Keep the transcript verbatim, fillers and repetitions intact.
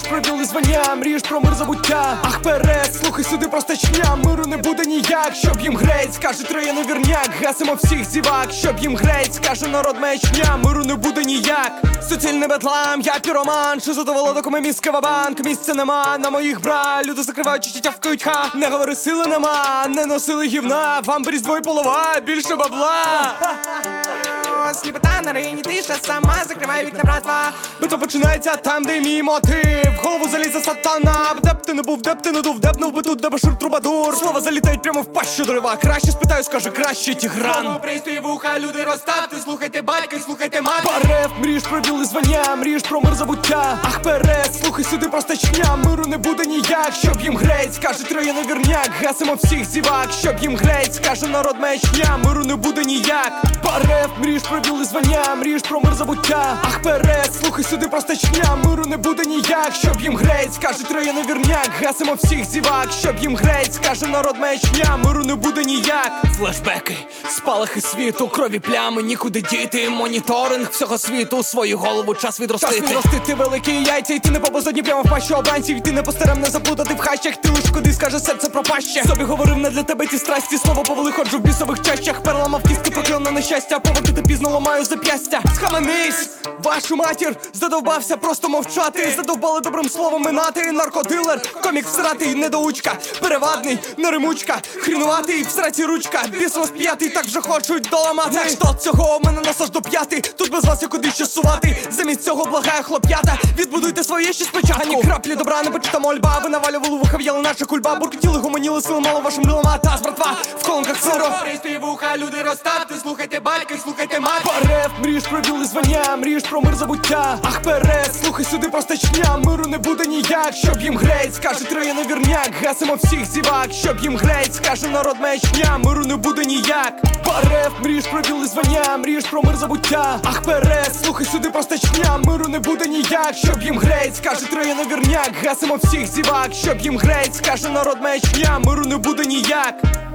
про біле звання, мрієш про мир забуття. Ах, перед, слухай сюди, просто чня. Миру не буде ніяк, щоб їм греть, скаже троєний вірняк. Гасимо всіх зівак, щоб їм греть, скаже народ маячня. Миру не буде ніяк. Суцільний бедлам, я піроман, що задоволо докуми міського банк. Місця нема на моїх бра, люди закривають очі, тявкають ха. Не говори, сили нема, не носили гівна. Вам берізь двоє полова, більше бабла. Сліпота на рейні, тиша сама, закривай вікна, братва. Битва починається там, де мій мотив. В голову залізе сатана. Де б ти не був, де б ти не дув, де б не вбиту, де башир трубадур. Слова залітають прямо в пащу дерева. Краще спитаю, скаже краще Тігран. Слово пристої вуха, люди розставте, слухайте батька і слухайте мати. Парев, мрієш про біле звання, мрієш про мир забуття. Ах, перед, слухай сюди, просто чня. Миру не буде ніяк, щоб їм греть, скаже троєний вірняк. Гасимо всіх зівак, щоб їм греть, скаже народ маячня. Миру не буде ніяк. Парев, мрієш про біле звання, мрієш про мир забуття. Ах, перед, слухай сюди, просто чня. Миру не буде ніяк, щоб їм греть, скаже троєний вірняк. Гасимо всіх зівак, щоб їм греть, скаже народ маячня. Миру не буде ніяк. Флешбеки, спалахи світу, крові плями, нікуди діти. Моніторинг всього світу, свою голову час відростити. Час відростити великі яйця, йти не по безодні прямо в пащу обранців. Йти не по старем, не заплутати в хащах. Ти лиш куди скаже серце пропаще. Собі говорив, не для тебе ці страсті. Слово повели, ходжу в бісових чащах. Переламав кістки, проклав на нещастя. Повернути пізно ламаю зап'ястя. Схаменись, вашу матір, задовбався просто мовчати. Задовбали добрим словом минати. Наркодилер, комік всратий, недоучка. Перевадний, неримучка. Хрінуватий, в сраці ручка. Біс розп'ятий, так вже хочуть доламати. На кшталт цього в мене нас аж до п'яти. Тут без вас я куди ще сувати. Замість цього благає хлоп'ята. Відбудуйте своє ще спочатку. Ані краплі добра, не почута мольба. Ви навалювали вуха, в'яли наша кульба. Буркотіли, гомоніли, сили мало вашим милома. Таз, братва, в колонках сиро. Слово пристої вуха, люди розставте, слухайте батька і слухайте мати. Парев, мрієш про біле звання, мрієш про мир забуття. Ах, перед, слухай сюди, просто чня. Миру не буде ніяк, щоб їм греть, скаже троєний вірняк. Гасимо всіх зівак, щоб їм греть, скаже народ маячня. Миру не буде ніяк. Парев, мрієш про біле звання, мрієш про мир забуття. Ах, перед, слухай сюди, просто чня. Миру не буде ніяк, щоб їм греть, скаже троєний вірняк. Гасимо всіх зівак, щоб їм греть, скаже народ маячня. Миру не буде ніяк.